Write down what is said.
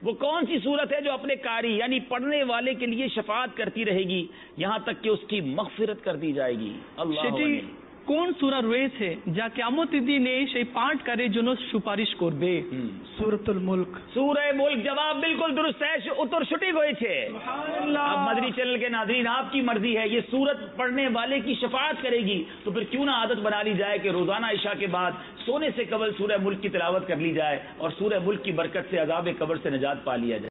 वो कौन सी सूरत है जो अपने कारी यानी पढ़ने वाले के लिए शफाअत करती रहेगी यहां तक कि उसकी मग़फ़िरत कर दी जाएगी। अल्लाह কোন সূরা রয়েছে যা কিয়ামতের দিনে সেই পাঠকারীর জন্য সুপারিশ করবে? সূরাতুল মুলক। সূরা মুলক। जवाब बिल्कुल दुरुस्त है, उत्तर सटीक হয়েছে। अब मदनी चैनल के नाज़रीन आपकी मर्जी है, ये सूरत पढ़ने वाले की शफाअत करेगी तो फिर क्यों ना आदत बना ली जाए कि रोजाना इशा के बाद सोने से कबल सूरह मुल्क की तिलावत कर ली जाए और सूरह मुल्क की बरकत से अज़ाब कब्र से निजात पा लिया जाए।